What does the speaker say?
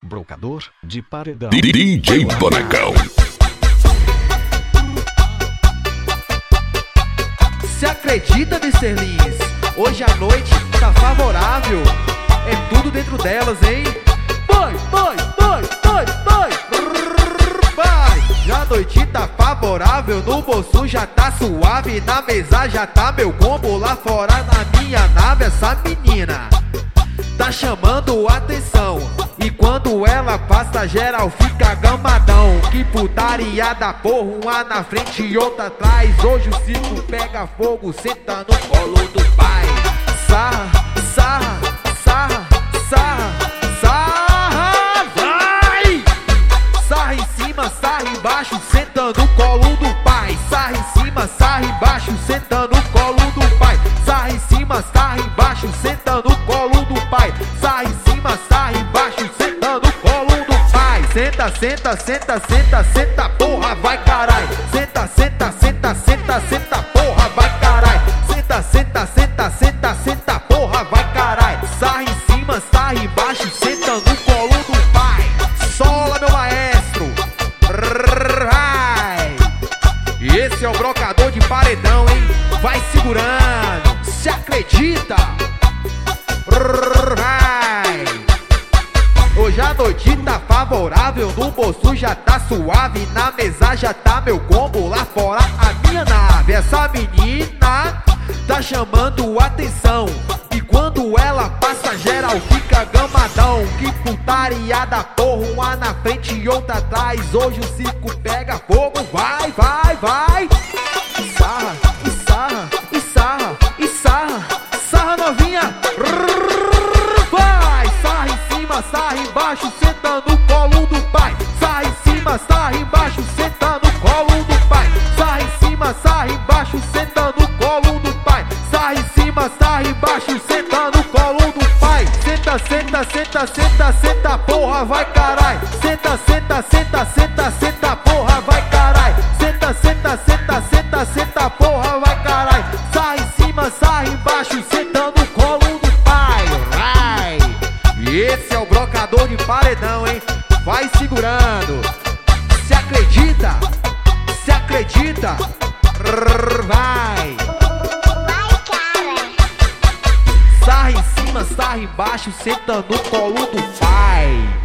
Brocador de paredão. DJ Bonecão. Se acredita, Mr. Lins? Hoje a noite tá favorável. É tudo dentro delas, hein? Vai! Já a noite tá favorável, no bolso já tá suave, na mesa já tá meu combo, lá fora na minha nave essa menina tá chamando atenção. E quando ela passa geral fica gamadão. Que putaria da porra, uma na frente e outra atrás. Hoje o circo pega fogo, senta no colo do pai. Sarra, sarra, sarra, sarra, sarra, vai! Sarra em cima, sarra embaixo, senta no colo do pai. Sarra em cima, sarra embaixo, senta no colo do pai. Sarra em cima, sarra embaixo, senta no colo do pai. Sarra em cima, sarra embaixo, senta no colo do pai. Senta, senta, senta, senta, senta, porra, vai carai. Senta, senta, senta, senta, senta, porra, vai carai. Senta, senta, senta, senta, senta, porra, vai carai. Sarra em cima, sarra embaixo, senta no colo do pai. Sola, meu maestro. Esse é o brocador de paredão, hein? Vai segurando, se acredita. Hoje a noite tá favorável, no bolso já tá suave, na mesa já tá meu combo, lá fora a minha nave. Essa menina tá chamando atenção, e quando ela passa geral fica gamadão. Que putaria da porra, uma na frente e outra atrás. Hoje o circo pega fogo, vai, vai, vai. Sarra, e sarra, e sarra, e sarra, sarra novinha. Vai, sarra em cima, sarra embaixo, senta no colo do pai. Sarra em cima, sarra embaixo, senta no colo do pai. Sarra em cima, sarra embaixo, senta no colo do pai. Sarra em cima, sarra embaixo, senta no colo do pai. Senta, senta, senta, senta, senta, porra, vai carai. Senta, senta, senta, senta, senta, porra, vai carai. Senta, senta, senta, senta, senta, porra, vai carai. Sarra em cima, sarra embaixo, senta no colo do pai. Vai! Esse é o brocador de paredão, hein? Vai segurando. Se acredita? Se acredita? Vai! Sarra em cima, sarra embaixo, senta no colo do pai.